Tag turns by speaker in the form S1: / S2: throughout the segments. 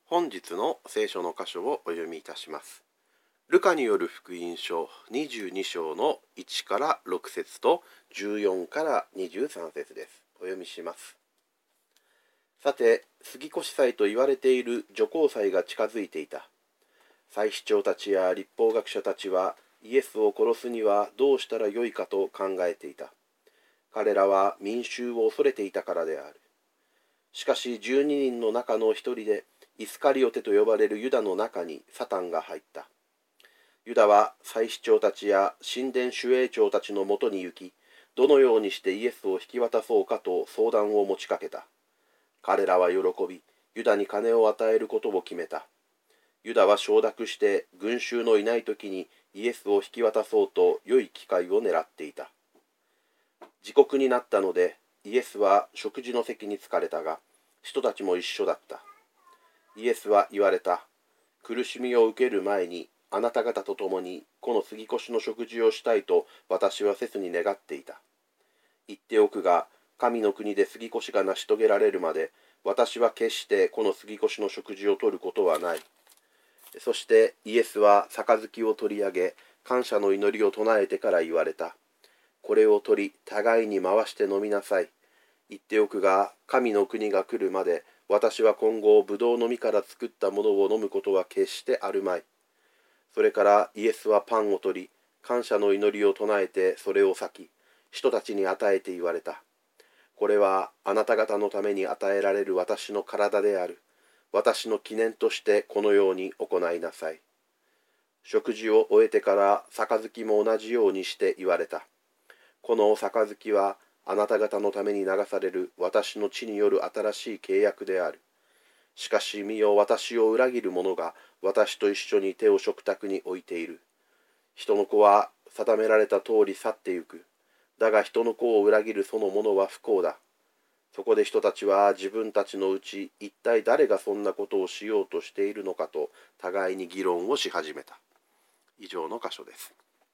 S1: 本日の聖書の箇所をお読みいたします。ルカによる福音書22章の1から6節と14から23節です。お読みします。さて、杉越祭と言われている除酵祭が近づいていた。祭司長たちや律法学者たちはイエスを殺すにはどうしたらよいかと考えていた。彼らは民衆を恐れていたからである。しかし12人の中の一人でイスカリオテと呼ばれるユダの中にサタンが入った。ユダは祭司長たちや神殿守衛長たちのもとに行き、どのようにしてイエスを引き渡そうかと相談を持ちかけた。彼らは喜び、ユダに金を与えることを決めた。ユダは承諾して群衆のいない時にイエスを引き渡そうと良い機会を狙っていた。時刻になったのでイエスは食事の席に疲れたが、人たちも一緒だった。イエスは言われた。苦しみを受ける前にあなた方と共にこの杉越の食事をしたいと私は切に願っていた。言っておくが、神の国で杉越が成し遂げられるまで私は決してこの杉越の食事を取ることはない。そしてイエスは杯を取り上げ、感謝の祈りを唱えてから言われた。これを取り、互いに回して飲みなさい。言っておくが、神の国が来るまで私は今後ブドウの実から作ったものを飲むことは決してあるまい。それからイエスはパンを取り、感謝の祈りを唱えてそれを裂き、人たちに与えて言われた。これはあなた方のために与えられる私の体である。私の記念としてこのように行いなさい。食事を終えてから杯も同じようにして言われた。この杯はあなた方のために流される私の血による新しい契約である。しかし見よ、私を裏切る者が私と一緒に手を食卓に置いている。人の子は定められた通り去ってゆく。だが人の子を裏切るその者は不幸だ。そこで人たちは自分たちのうち一体誰がそんなことをしようとしているのかと互いに議論をし始めた。以上の箇所です。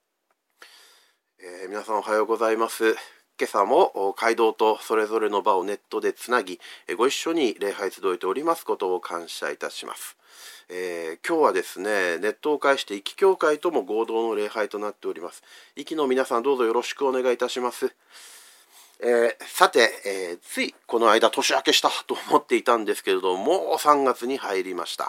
S1: 皆さんおはようございます。今朝も街道とそれぞれの場をネットでつなぎ、ご一緒に礼拝集えておりますことを感謝いたします。今日はですね、ネットを介して壱岐教会とも合同の礼拝となっております。壱岐の皆さんどうぞよろしくお願いいたします。さて、ついこの間年明けしたと思っていたんですけれども、もう3月に入りました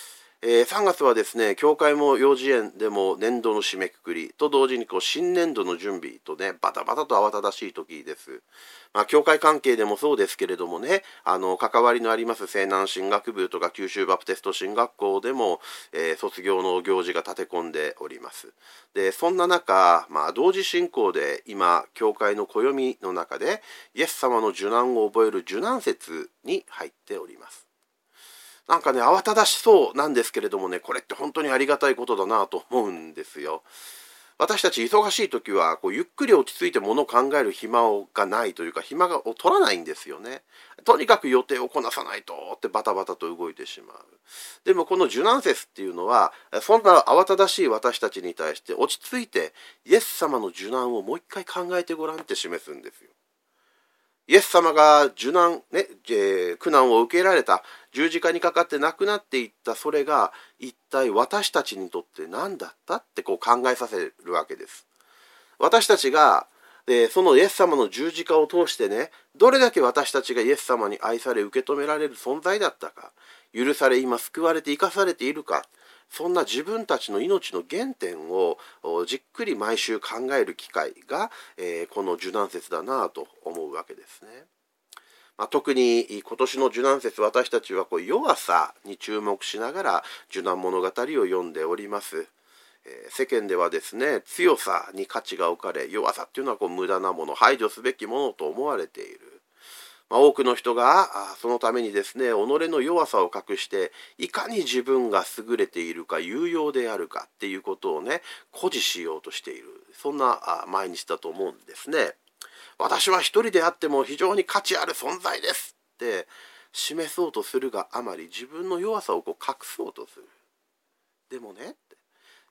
S1: 。3月はですね、教会も幼稚園でも年度の締めくくりと同時に新年度の準備とね、バタバタと慌ただしい時です。教会関係でもそうですけれどもね、関わりのあります西南神学部とか九州バプテスト神学校でも、卒業の行事が立て込んでおります。で、そんな中、同時進行で今、教会の暦の中でイエス様の受難を覚える受難節に入っております。なんかね、慌ただしそうなんですけれどもね、これって本当にありがたいことだなと思うんですよ。私たち忙しい時はゆっくり落ち着いてものを考える暇がないというか、暇を取らないんですよね。とにかく予定をこなさないとってバタバタと動いてしまう。でもこの受難節っていうのは、そんな慌ただしい私たちに対して落ち着いてイエス様の受難をもう一回考えてごらんって示すんですよ。イエス様が受難、苦難を受けられた、十字架にかかって亡くなっていったそれが一体私たちにとって何だったって考えさせるわけです。私たちがそのイエス様の十字架を通してね、どれだけ私たちがイエス様に愛され受け止められる存在だったか、許され今救われて生かされているか、そんな自分たちの命の原点をじっくり毎週考える機会が、この受難節だなと思うわけですね。特に今年の受難節、私たちは弱さに注目しながら受難物語を読んでおります。世間ではですね、強さに価値が置かれ、弱さっていうのは無駄なもの、排除すべきものと思われている。多くの人がそのためにですね、己の弱さを隠していかに自分が優れているか有用であるかっていうことをね、誇示しようとしている、そんな毎日だと思うんですね。私は一人であっても非常に価値ある存在ですって示そうとするがあまり、自分の弱さを隠そうとする。でもね、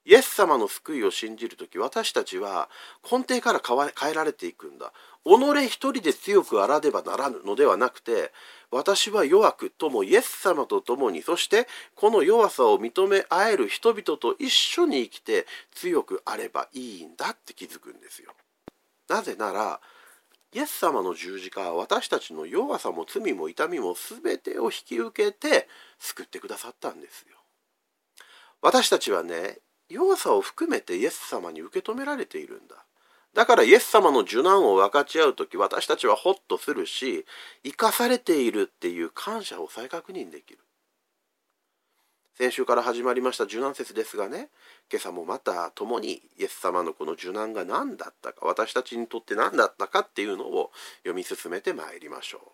S1: イエス様の救いを信じるとき、私たちは根底から変えられていくんだ。己一人で強くあらねばならぬのではなくて、私は弱くともイエス様と共に、そしてこの弱さを認め合える人々と一緒に生きて強くあればいいんだって気づくんですよ。なぜなら、イエス様の十字架は私たちの弱さも罪も痛みも全てを引き受けて救ってくださったんですよ。私たちはね、弱さを含めてイエス様に受け止められているんだ。だからイエス様の受難を分かち合うとき、私たちはホッとするし、生かされているっていう感謝を再確認できる。先週から始まりました受難説ですがね、今朝もまた共にイエス様のこの受難が何だったか、私たちにとって何だったかっていうのを読み進めてまいりましょう。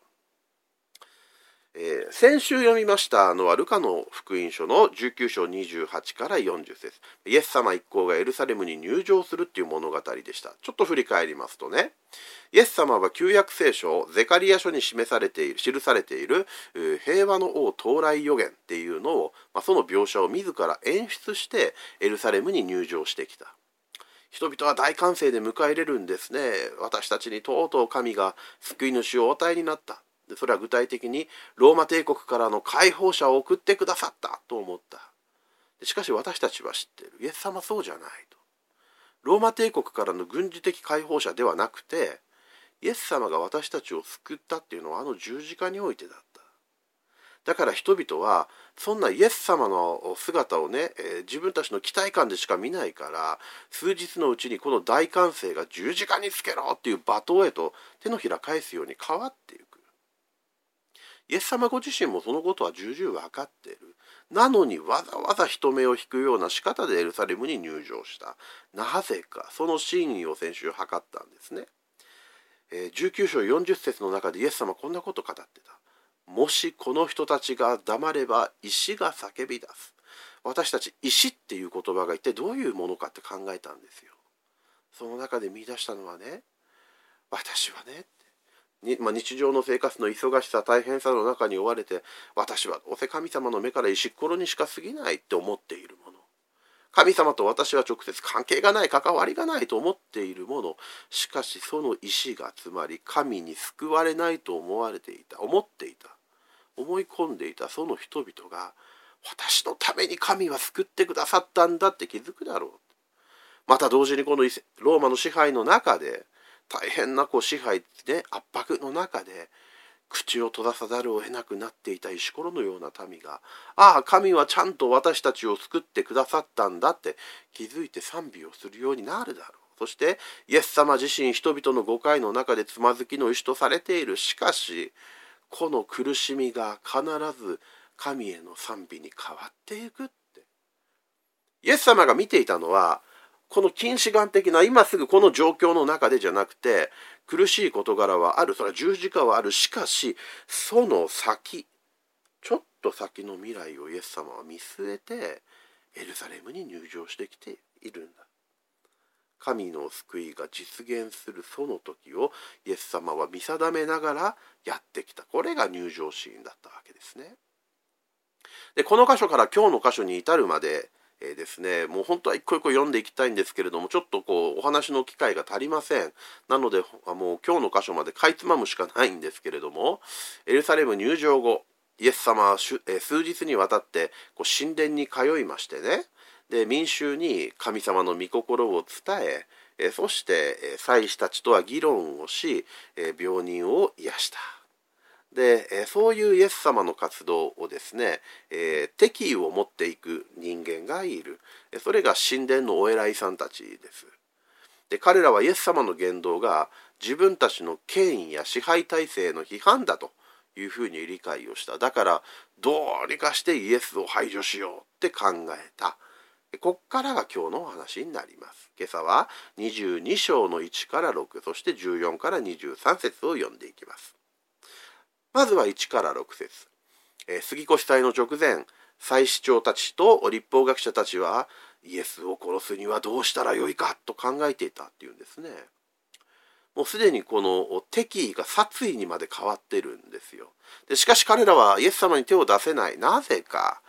S1: 先週読みましたのはルカの福音書の19章28から40節、イエス様一行がエルサレムに入場するっていう物語でした。ちょっと振り返りますとね、イエス様は旧約聖書ゼカリア書に記されている平和の王到来予言っていうのを、その描写を自ら演出してエルサレムに入場してきた。人々は大歓声で迎え入れるんですね。私たちにとうとう神が救い主をお与えになった。それは具体的にローマ帝国からの解放者を送ってくださったと思った。しかし私たちは知っている。イエス様そうじゃないと。ローマ帝国からの軍事的解放者ではなくて、イエス様が私たちを救ったっていうのはあの十字架においてだった。だから人々はそんなイエス様の姿をね、自分たちの期待感でしか見ないから、数日のうちにこの大歓声が十字架につけろっていう罵倒へと手のひら返すように変わっていく。イエス様ご自身もそのことは重々分かっている。なのにわざわざ人目を引くような仕方でエルサレムに入場した。なぜか、その真意を先週測ったんですね。19章40節の中でイエス様はこんなことを語ってた。もしこの人たちが黙れば石が叫び出す。私たち石っていう言葉が一体どういうものかって考えたんですよ。その中で見出したのはね、私はね、日常の生活の忙しさ大変さの中に追われて、私はどうせ神様の目から石ころにしか過ぎないって思っているもの、神様と私は直接関係がない、関わりがないと思っているもの、しかしその石が、つまり神に救われないと思っていた、思い込んでいたその人々が、私のために神は救ってくださったんだって気づくだろう。また同時にこのローマの支配の中で、大変な支配で圧迫の中で口を閉ざさざるを得なくなっていた石ころのような民が、ああ神はちゃんと私たちを救ってくださったんだって気づいて賛美をするようになるだろう。そしてイエス様自身、人々の誤解の中でつまずきの石とされている。しかしこの苦しみが必ず神への賛美に変わっていくって、イエス様が見ていたのはこの近視眼的な今すぐこの状況の中でじゃなくて、苦しい事柄はある、それは十字架はある。しかしその先、ちょっと先の未来をイエス様は見据えてエルサレムに入場してきているんだ。神の救いが実現するその時をイエス様は見定めながらやってきた。これが入場シーンだったわけですね。でこの箇所から今日の箇所に至るまでですね、もう本当は一個一個読んでいきたいんですけれども、ちょっとお話の機会が足りません。なのでもう今日の箇所までかいつまむしかないんですけれども、エルサレム入場後、イエス様は数日にわたって神殿に通いましてね、で民衆に神様の御心を伝え、そして祭司たちとは議論をし、病人を癒した。でそういうイエス様の活動をですね、敵意を持っていく人間がいる。それが神殿のお偉いさんたちです。で彼らはイエス様の言動が自分たちの権威や支配体制の批判だというふうに理解をした。だからどうにかしてイエスを排除しようって考えた。こっからが今日のお話になります。今朝は22章の1から6、そして14から23節を読んでいきます。まずは1から6節。杉越祭の直前、祭司長たちと律法学者たちはイエスを殺すにはどうしたらよいかと考えていたっていうんですね。もうすでにこの敵意が殺意にまで変わってるんですよ。でしかし彼らはイエス様に手を出せない。なぜか、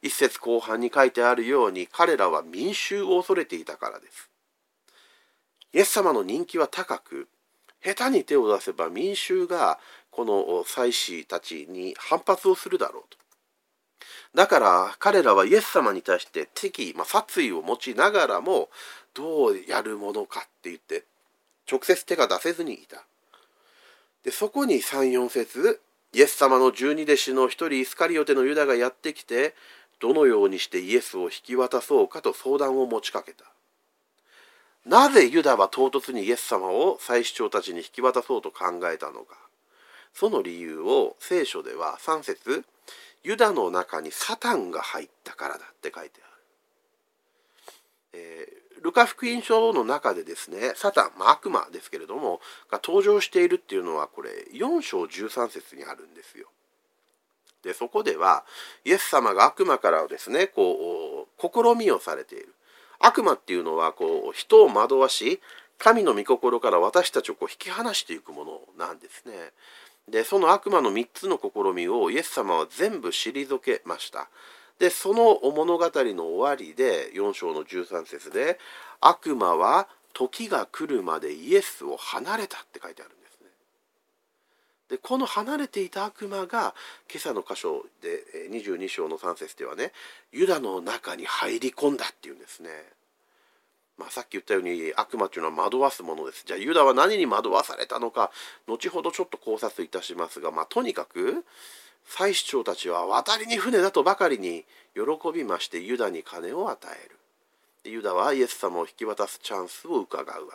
S1: 一節後半に書いてあるように、彼らは民衆を恐れていたからです。イエス様の人気は高く、下手に手を出せば民衆がこの祭司たちに反発をするだろうと。だから彼らはイエス様に対して殺意を持ちながらも、どうやるものかって言って直接手が出せずにいた。でそこに3、4節、イエス様の12弟子の一人イスカリオテのユダがやってきて、どのようにしてイエスを引き渡そうかと相談を持ちかけた。なぜユダは唐突にイエス様を祭司長たちに引き渡そうと考えたのか。その理由を聖書では3節、ユダの中にサタンが入ったからだって書いてある。ルカ福音書の中でですね、サタン、悪魔ですけれどもが登場しているっていうのは、これ4章13節にあるんですよ。でそこではイエス様が悪魔からですね、試みをされている。悪魔っていうのは人を惑わし、神の御心から私たちを引き離していくものなんですね。でその悪魔の3つの試みをイエス様は全部退けました。でその物語の終わりで4章の13節で、悪魔は時が来るまでイエスを離れたって書いてあるんですね。でこの離れていた悪魔が今朝の箇所で22章の3節ではね、ユダの中に入り込んだっていうんですね。さっき言ったように悪魔というのは惑わすものです。じゃあユダは何に惑わされたのか、後ほどちょっと考察いたしますが、とにかく祭司長たちは渡りに船だとばかりに喜びまして、ユダに金を与える。でユダはイエス様を引き渡すチャンスを伺うわけです。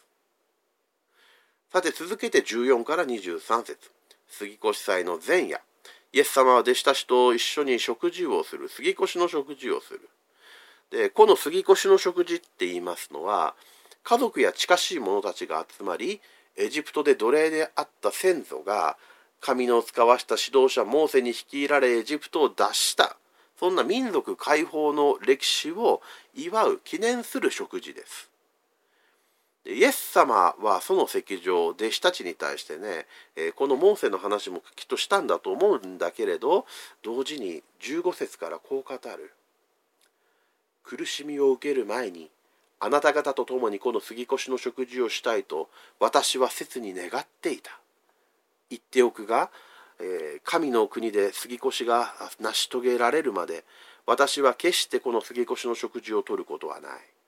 S1: さて続けて14から23節、杉越祭の前夜、イエス様は弟子たちと一緒に食事をする、杉越の食事をする。でこの杉越の食事って言いますのは、家族や近しい者たちが集まり、エジプトで奴隷であった先祖が神の使わした指導者モーセに率いられエジプトを脱した、そんな民族解放の歴史を祝う記念する食事です。でイエス様はその席上、弟子たちに対してね、このモーセの話もきっとしたんだと思うんだけれど、同時に15節からこう語る。苦しみを受ける前にあなた方と共にこの杉越の食事をしたいと私は切に願っていた。言っておくが、神の国で杉越が成し遂げられるまで私は決してこの杉越の食事を取ることはない。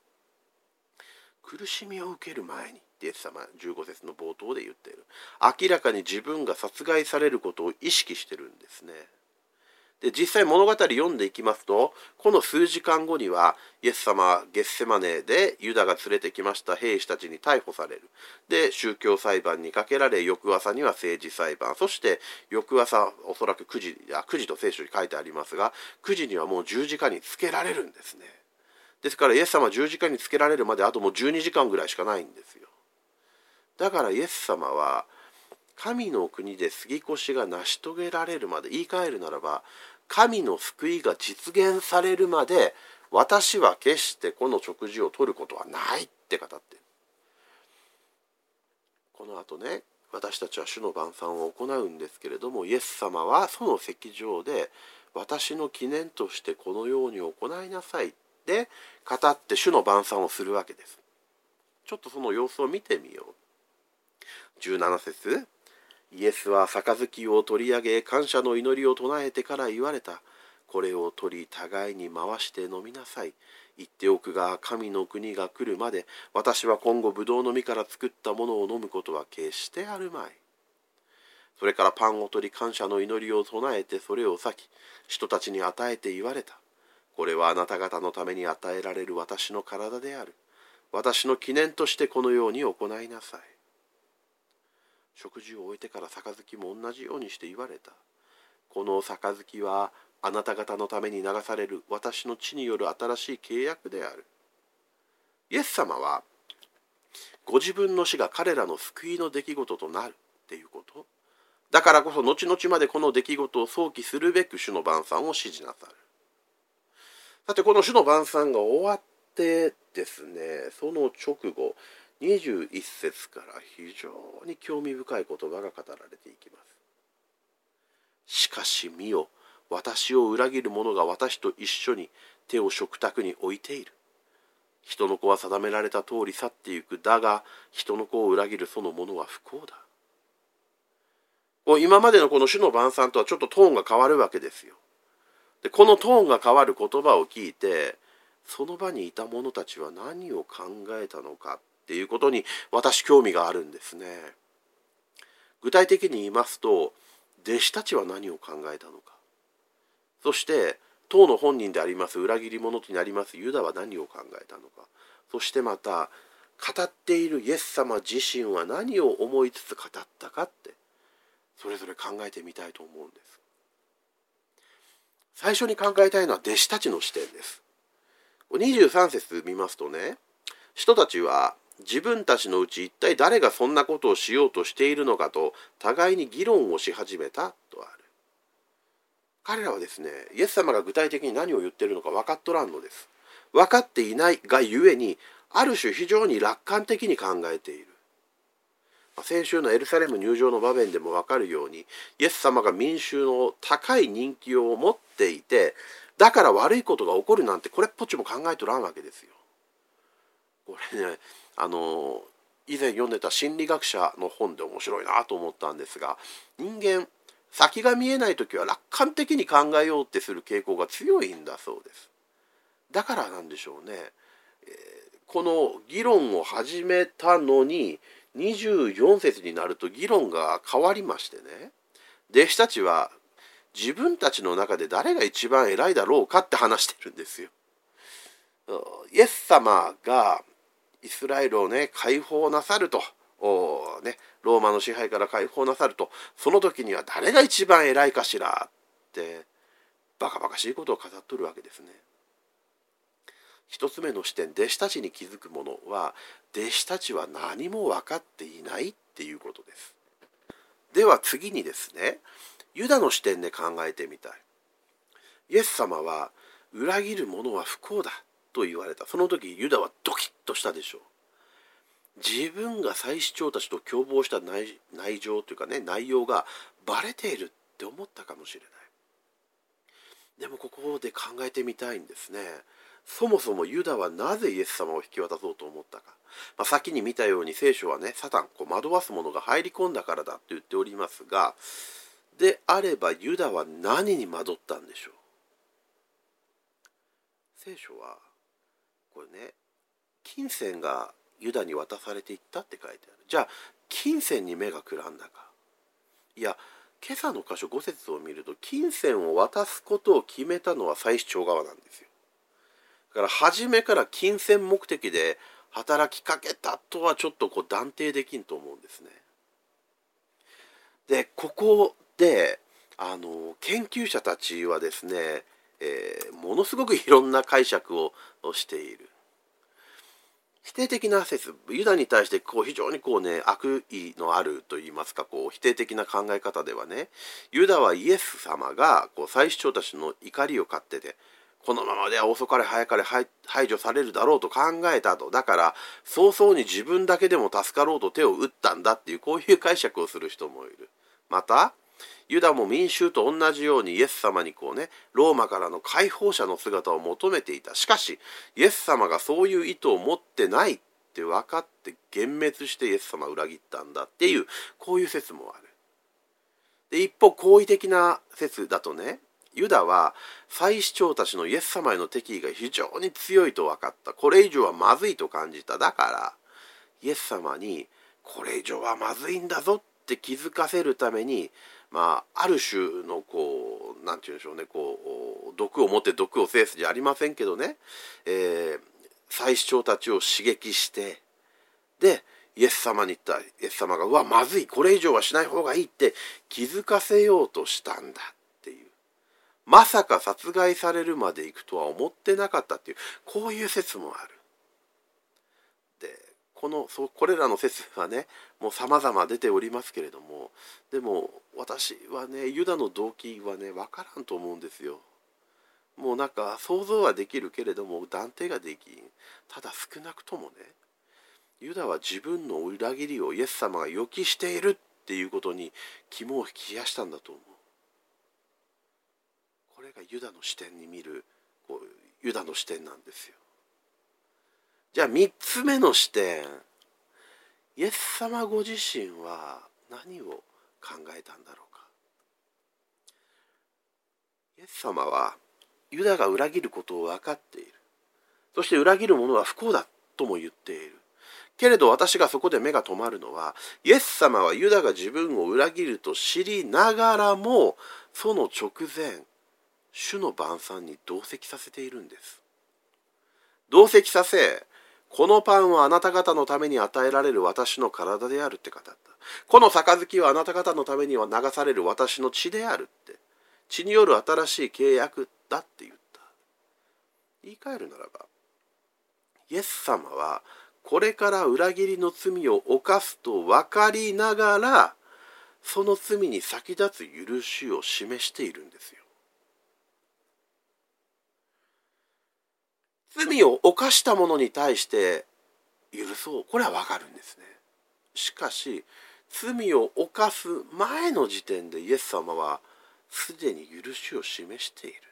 S1: 苦しみを受ける前にイエス様15節の冒頭で言っている。明らかに自分が殺害されることを意識してるんですね。で実際物語読んでいきますと、この数時間後にはイエス様はゲッセマネでユダが連れてきました兵士たちに逮捕される。で宗教裁判にかけられ、翌朝には政治裁判、そして翌朝おそらく9時と聖書に書いてありますが、9時にはもう十字架につけられるんですね。ですからイエス様は十字架につけられるまであともう12時間ぐらいしかないんですよ。だからイエス様は神の国で杉越が成し遂げられるまで、言い換えるならば神の救いが実現されるまで私は決してこの食事を取ることはないって語っている。この後ね、私たちは主の晩餐を行うんですけれども、イエス様はその席上で私の記念としてこのように行いなさいって語って主の晩餐をするわけです。ちょっとその様子を見てみよう。17節、イエスは杯を取り上げ感謝の祈りを唱えてから言われた。これを取り互いに回して飲みなさい。言っておくが神の国が来るまで私は今後ブドウの実から作ったものを飲むことは決してあるまい。それからパンを取り感謝の祈りを唱えてそれを裂き人たちに与えて言われた。これはあなた方のために与えられる私の体である。私の記念としてこのように行いなさい。食事を終えてから杯も同じようにして言われた。この杯はあなた方のために流される私の血による新しい契約である。イエス様はご自分の死が彼らの救いの出来事となるっていうこと。だからこそ後々までこの出来事を想起するべく主の晩餐を指示なさる。さてこの主の晩餐が終わってですね、その直後21節から非常に興味深い言葉が語られていきます。しかし見よ、 私を裏切る者が私と一緒に手を食卓に置いている。人の子は定められた通り去ってゆく。だが人の子を裏切るその者は不幸だ。今までのこの主の晩餐とはちょっとトーンが変わるわけですよ。でこのトーンが変わる言葉を聞いて、その場にいた者たちは何を考えたのかっていうことに私興味があるんですね。具体的に言いますと、弟子たちは何を考えたのか、そして当の本人であります裏切り者となりますユダは何を考えたのか、そしてまた語っているイエス様自身は何を思いつつ語ったかって、それぞれ考えてみたいと思うんです。最初に考えたいのは弟子たちの視点です。23節見ますとね、人たちは自分たちのうち一体誰がそんなことをしようとしているのかと互いに議論をし始めたとある。彼らはですね、イエス様が具体的に何を言っているのか分かっとらんのです。分かっていないがゆえに、ある種非常に楽観的に考えている。先週のエルサレム入場の場面でも分かるように、イエス様が民衆の高い人気を持っていて、だから悪いことが起こるなんてこれっぽっちも考えとらんわけですよ。これね、以前読んでた心理学者の本で面白いなと思ったんですが、人間先が見えないときは楽観的に考えようってする傾向が強いんだそうです。だからなんでしょうね、この議論を始めたのに24節になると議論が変わりましてね、弟子たちは自分たちの中で誰が一番偉いだろうかって話してるんですよ。イエス様がイスラエルをね解放なさると、ローマの支配から解放なさると、その時には誰が一番偉いかしらってバカバカしいことを語っとるわけですね。一つ目の視点、弟子たちに気づくものは、弟子たちは何も分かっていないっていうことです。では次にですね、ユダの視点で考えてみたい。イエス様は裏切る者は不幸だと言われた。その時ユダはドキッとしたでしょう。自分が祭司長たちと共謀した内情というかね、内容がバレているって思ったかもしれない。でもここで考えてみたいんですね。そもそもユダはなぜイエス様を引き渡そうと思ったか。先に見たように聖書はね、サタン、惑わす者が入り込んだからだと言っておりますが、であればユダは何に惑ったんでしょう。聖書はこれね、金銭がユダに渡されていったって書いてある。じゃあ金銭に目がくらんだか。いや、今朝の箇所5節を見ると、金銭を渡すことを決めたのは祭司長側なんですよ。だから初めから金銭目的で働きかけたとはちょっと断定できんと思うんですね。でここで研究者たちはですね、ものすごくいろんな解釈をしている。否定的な説、ユダに対して非常に悪意のあるといいますか、否定的な考え方ではね、ユダはイエス様が祭司長たちの怒りを買ってて、このままでは遅かれ早かれ排除されるだろうと考えたと。だから早々に自分だけでも助かろうと手を打ったんだっていう、こういう解釈をする人もいる。またユダも民衆と同じようにイエス様にローマからの解放者の姿を求めていた。しかしイエス様がそういう意図を持ってないって分かって幻滅してイエス様を裏切ったんだっていう、こういう説もある。で一方好意的な説だとね、ユダは祭司長たちのイエス様への敵意が非常に強いと分かった。これ以上はまずいと感じた。だからイエス様にこれ以上はまずいんだぞって気づかせるために、ある種のなんて言うんでしょうね、毒を持って毒を制すじゃありませんけどね、祭司長たちを刺激して、でイエス様に言った。イエス様がまずい、これ以上はしない方がいいって気づかせようとしたんだっていう、まさか殺害されるまでいくとは思ってなかったっていう、こういう説もある。でこれらの説はね、もう様々出ておりますけれども、でも私はね、ユダの動機はね分からんと思うんですよ。もう想像はできるけれども断定ができん。ただ少なくともね、ユダは自分の裏切りをイエス様が予期しているっていうことに肝を冷やしたんだと思う。 がユダの視点に見るユダの視点なんですよ。じゃあ3つ目の視点、イエス様ご自身は何を考えたんだろうか。イエス様はユダが裏切ることを分かっている。そして裏切る者は不幸だとも言っている。けれど私がそこで目が留まるのは、イエス様はユダが自分を裏切ると知りながらも、その直前、主の晩餐に同席させているんです。同席させ、このパンはあなた方のために与えられる私の体であるって語った。この杯はあなた方のためには流される私の血であるって。血による新しい契約だって言った。言い換えるならば、イエス様はこれから裏切りの罪を犯すと分かりながら、その罪に先立つ許しを示しているんですよ。罪を犯した者に対して許そう、これは分かるんですね。しかし罪を犯す前の時点でイエス様はすでに許しを示している。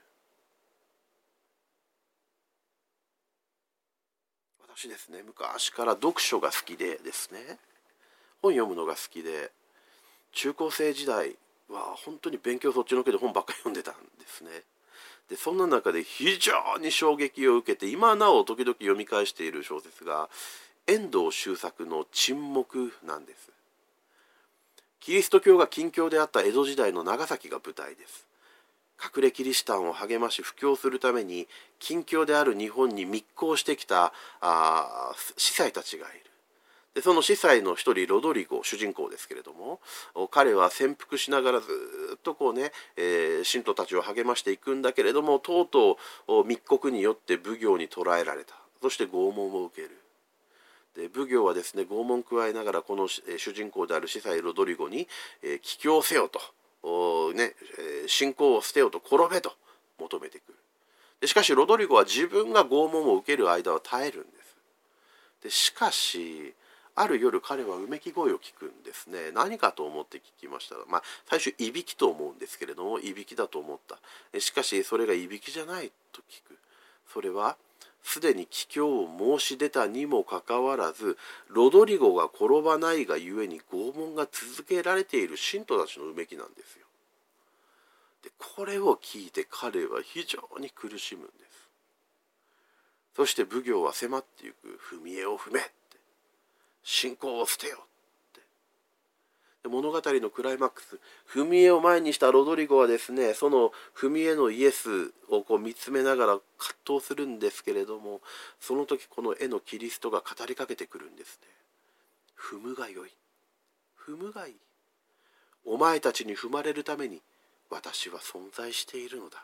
S1: 私ですね、昔から読書が好きでですね、本読むのが好きで、中高生時代は本当に勉強そっちのけで本ばっかり読んでたんですね。でそんな中で非常に衝撃を受けて、今なお時々読み返している小説が遠藤周作の沈黙なんです。キリスト教が禁教であった江戸時代の長崎が舞台です。隠れキリシタンを励まし布教するために禁教である日本に密航してきた司祭たちがいる。でその司祭の一人ロドリゴ、主人公ですけれども、彼は潜伏しながらずっと信徒たちを励ましていくんだけれども、とうとう密告によって奉行に捕らえられた。そして拷問を受ける。で奉行はですね、拷問加えながらこの主人公である司祭ロドリゴに帰郷せよと、信仰を捨てよと、転べと求めてくる。でしかしロドリゴは自分が拷問を受ける間は耐えるんです。でしかしある夜、彼はうめき声を聞くんですね。何かと思って聞きましたら、最初いびきと思うんですけれども、いびきだと思った。しかしそれがいびきじゃないと聞く。それはすでに帰郷を申し出たにもかかわらず、ロドリゴが転ばないがゆえに拷問が続けられている信徒たちのうめきなんですよ。でこれを聞いて彼は非常に苦しむんです。そして奉行は迫っていく。踏み絵を踏め、信仰を捨てよって。で物語のクライマックス、踏み絵を前にしたロドリゴはですね、その踏み絵のイエスを見つめながら葛藤するんですけれども、その時この絵のキリストが語りかけてくるんですね。踏むがよい、踏むがいい。お前たちに踏まれるために私は存在しているのだ。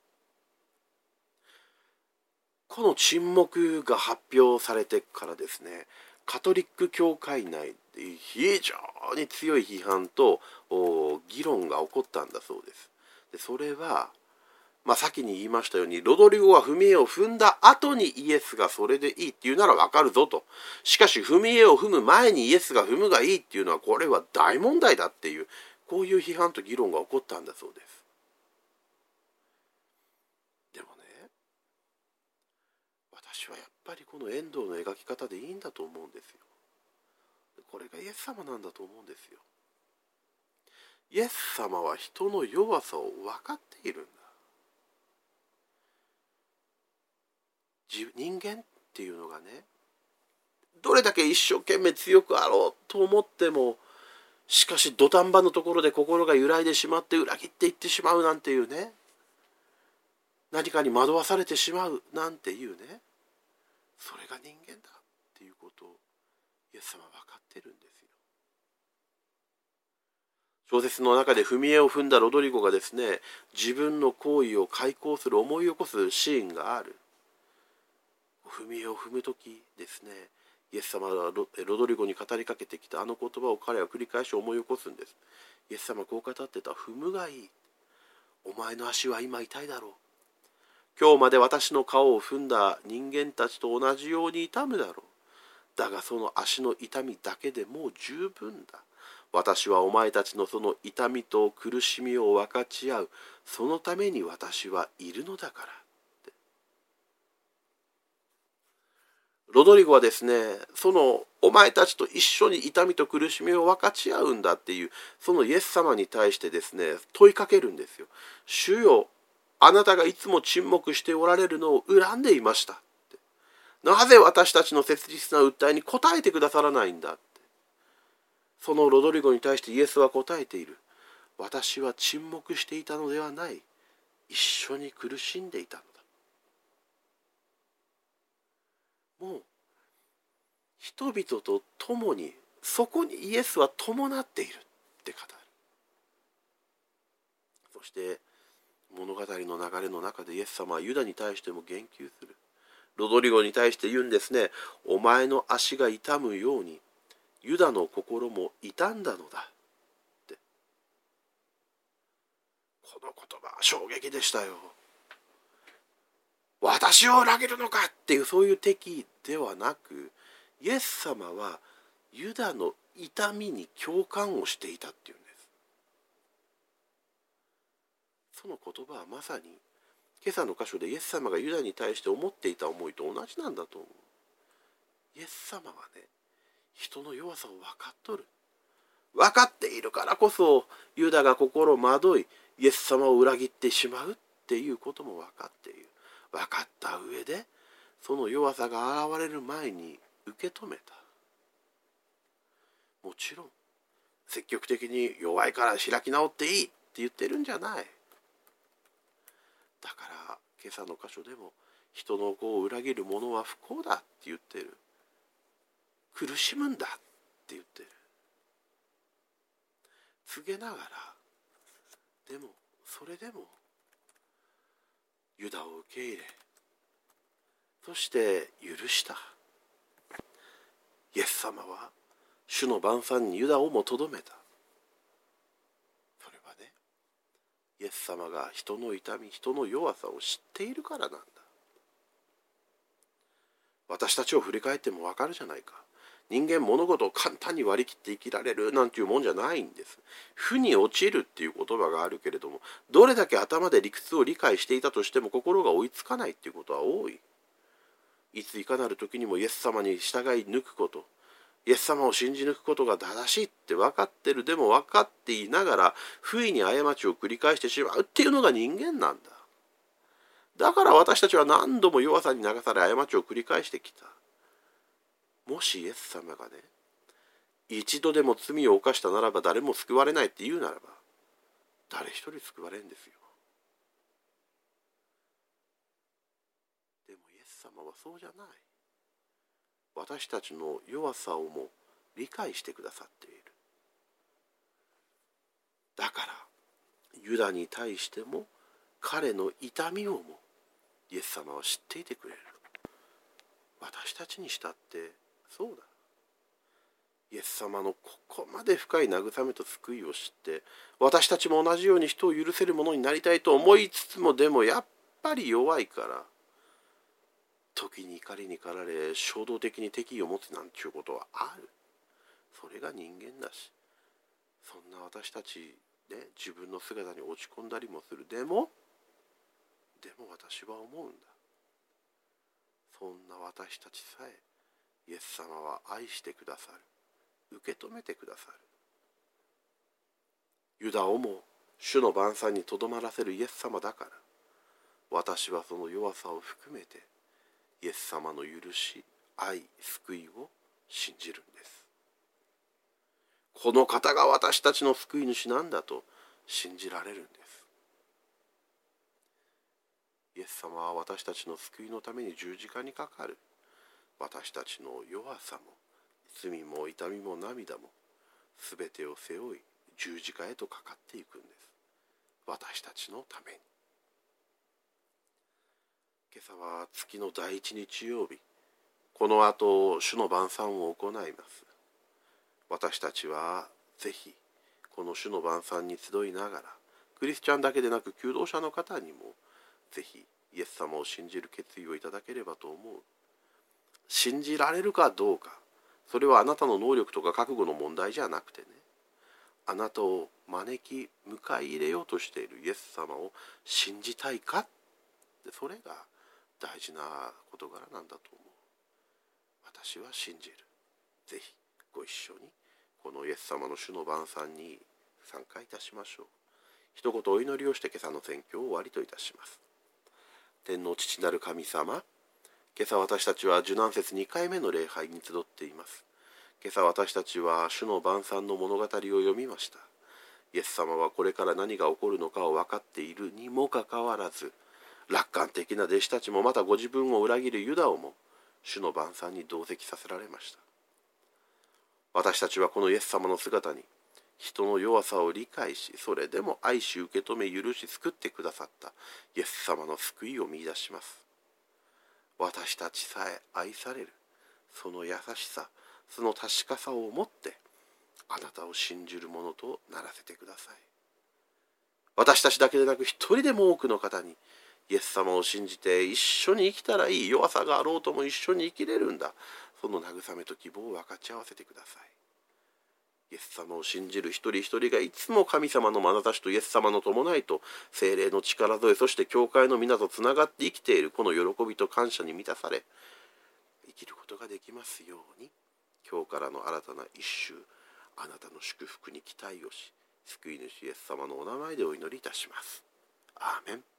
S1: この沈黙が発表されてからですね、カトリック教会内で非常に強い批判と議論が起こったんだそうです。でそれは、先に言いましたように、ロドリゴが踏み絵を踏んだ後にイエスがそれでいいっていうならわかるぞと。しかし踏み絵を踏む前にイエスが踏むがいいっていうのは、これは大問題だっていう、こういう批判と議論が起こったんだそうです。でもね、私はやっぱりこの遠藤の描き方でいいんだと思うんですよ。これがイエス様なんだと思うんですよ。イエス様は人の弱さを分かっているんだ。人間っていうのがね、どれだけ一生懸命強くあろうと思っても、しかし土壇場のところで心が揺らいでしまって裏切っていってしまうなんていうね、何かに惑わされてしまうなんていうね、それが人間だっていうことをイエス様は分かってるんですよ。小説の中で踏み絵を踏んだロドリゴがですね、自分の行為を開口する、思い起こすシーンがある。踏み絵を踏むときですね、イエス様はロドリゴに語りかけてきたあの言葉を彼は繰り返し思い起こすんです。イエス様はこう語ってた。踏むがいい。お前の足は今痛いだろう。今日まで私の顔を踏んだ人間たちと同じように痛むだろう。だがその足の痛みだけでもう十分だ。私はお前たちのその痛みと苦しみを分かち合うそのために私はいるのだからって。ロドリゴはですね、そのお前たちと一緒に痛みと苦しみを分かち合うんだっていう、そのイエス様に対してですね、問いかけるんですよ。主よ、あなたがいつも沈黙しておられるのを恨んでいましたって。なぜ私たちの切実な訴えに応えてくださらないんだって。そのロドリゴに対してイエスは答えている。私は沈黙していたのではない。一緒に苦しんでいたのだ。もう人々と共に、そこにイエスは伴っているって語る。そして物語の流れの中でイエス様はユダに対しても言及する。ロドリゴに対して言うんですね。お前の足が痛むようにユダの心も痛んだのだって。この言葉は衝撃でしたよ。私を裏切るのかっていう、そういう敵ではなく、イエス様はユダの痛みに共感をしていたっていうんです。その言葉はまさに今朝の箇所でイエス様がユダに対して思っていた思いと同じなんだと思う。イエス様はね、人の弱さを分かっとる。分かっているからこそユダが心惑いイエス様を裏切ってしまうっていうことも分かっている。分かった上でその弱さが現れる前に受け止めた。もちろん積極的に弱いから開き直っていいって言ってるんじゃない。だから今朝の箇所でも人の子を裏切る者は不幸だって言ってる。苦しむんだって言ってる。告げながら、でもそれでもユダを受け入れ、そして許した。イエス様は主の晩餐にユダをもとどめた。それはね、イエス様が人の痛み、人の弱さを知っているからなんだ。私たちを振り返ってもわかるじゃないか。人間物事を簡単に割り切って生きられるなんていうもんじゃないんです。負に落ちるっていう言葉があるけれども、どれだけ頭で理屈を理解していたとしても心が追いつかないっていうことは多い。いついかなる時にもイエス様に従い抜くこと、イエス様を信じ抜くことが正しいって分かってる。でも分かっていながら不意に過ちを繰り返してしまうっていうのが人間なんだ。だから私たちは何度も弱さに流され過ちを繰り返してきた。もしイエス様がね、一度でも罪を犯したならば誰も救われないって言うならば、誰一人救われんですよ。でもイエス様はそうじゃない。私たちの弱さをも理解してくださっている。だからユダに対しても彼の痛みをもイエス様は知っていてくれる。私たちにしたってそうだ。イエス様のここまで深い慰めと救いを知って、私たちも同じように人を許せるものになりたいと思いつつも、でもやっぱり弱いから時に怒りに駆られ衝動的に敵意を持つなんていうことはある。それが人間だし、そんな私たちね、自分の姿に落ち込んだりもする。でも私は思うんだ。そんな私たちさえイエス様は愛してくださる。受け止めてくださる。ユダをも主の晩餐にとどまらせるイエス様だから、私はその弱さを含めてイエス様の許し、愛、救いを信じるんです。この方が私たちの救い主なんだと信じられるんです。イエス様は私たちの救いのために十字架にかかる。私たちの弱さも罪も痛みも涙も全てを背負い十字架へとかかっていくんです。私たちのために。今朝は月の第一日曜日、この後主の晩餐を行います。私たちはぜひこの主の晩餐に集いながら、クリスチャンだけでなく求道者の方にもぜひイエス様を信じる決意をいただければと思う。信じられるかどうか、それはあなたの能力とか覚悟の問題じゃなくてね、 あなたを招き迎え入れようとしているイエス様を信じたいか。それが大事な事柄なんだと思う。私は信じる。ぜひご一緒にこのイエス様の主の晩餐に参加いたしましょう。一言お祈りをして今朝の宣教を終わりといたします。天の父なる神様、今朝私たちは受難節2回目の礼拝に集っています。今朝私たちは主の晩餐の物語を読みました。イエス様はこれから何が起こるのかを分かっているにもかかわらず、楽観的な弟子たちもまたご自分を裏切るユダをも主の晩餐に同席させられました。私たちはこのイエス様の姿に人の弱さを理解し、それでも愛し受け止め許し救ってくださったイエス様の救いを見出します。私たちさえ愛されるその優しさ、その確かさをもってあなたを信じる者とならせてください。私たちだけでなく一人でも多くの方にイエス様を信じて一緒に生きたらいい、弱さがあろうとも一緒に生きれるんだ、その慰めと希望を分かち合わせてください。イエス様を信じる一人一人がいつも神様の眼差しとイエス様の伴いと聖霊の力添え、そして教会の皆とつながって生きているこの喜びと感謝に満たされ生きることができますように、今日からの新たな一週、あなたの祝福に期待をし、救い主イエス様のお名前でお祈りいたします。アーメン。